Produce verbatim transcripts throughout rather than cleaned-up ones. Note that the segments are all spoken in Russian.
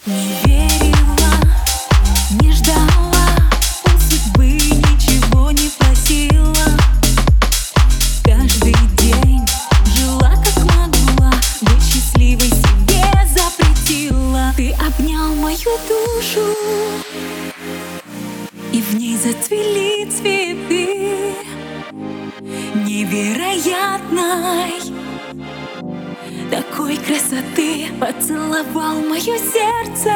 Не верила, не ждала, у судьбы ничего не просила. Каждый день жила как могла, быть счастливой себе запретила. Ты обнял мою душу, и в ней зацвели цветы невероятной такой красоты. Поцеловал мое сердце,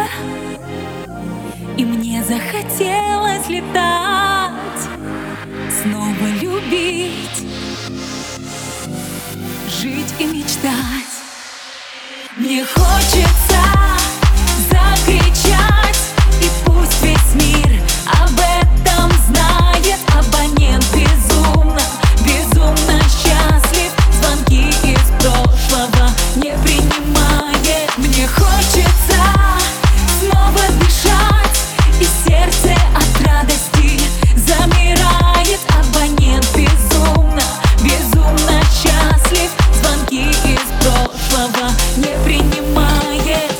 и мне захотелось летать, снова любить, жить и мечтать. Мне хочется закричать, и пусть весь мир об этом знает. Абонент безумно, безумно счастлив, звонки из прошлого не принимает. Мне хочется снова дышать, и сердце от радости замирает. Абонент безумно, безумно счастлив, звонки из прошлого не принимает.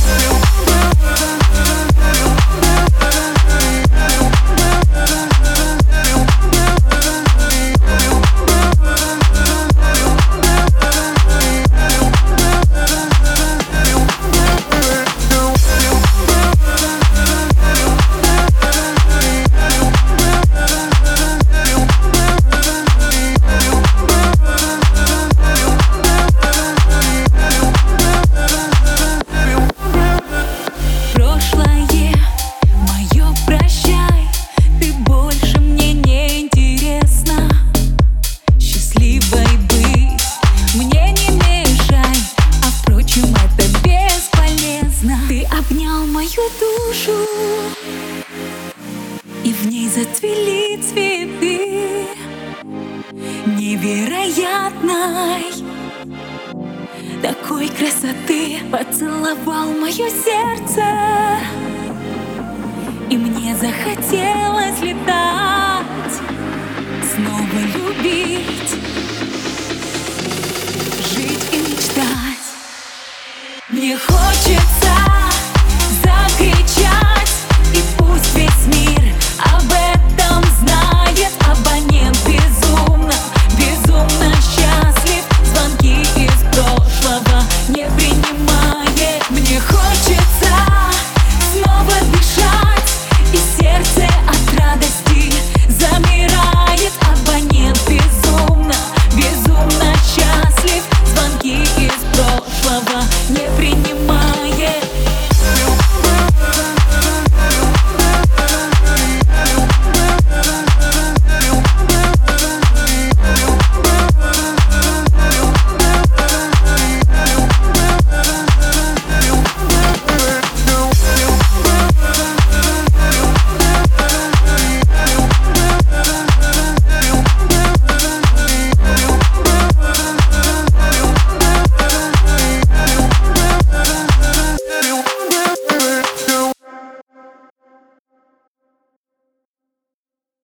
Мою душу, и в ней зацвели цветы невероятной такой красоты. Поцеловал мое сердце, и мне захотелось летать, снова любить, жить и мечтать. Мне хочется закричать, и пусть весь мир об этом знает. Абонент безумно, безумно счастлив, звонки из прошлого не принимает. Мне хочется снова дышать, и сердце от радости замирает. Абонент безумно, безумно счастлив, звонки из прошлого не принимает.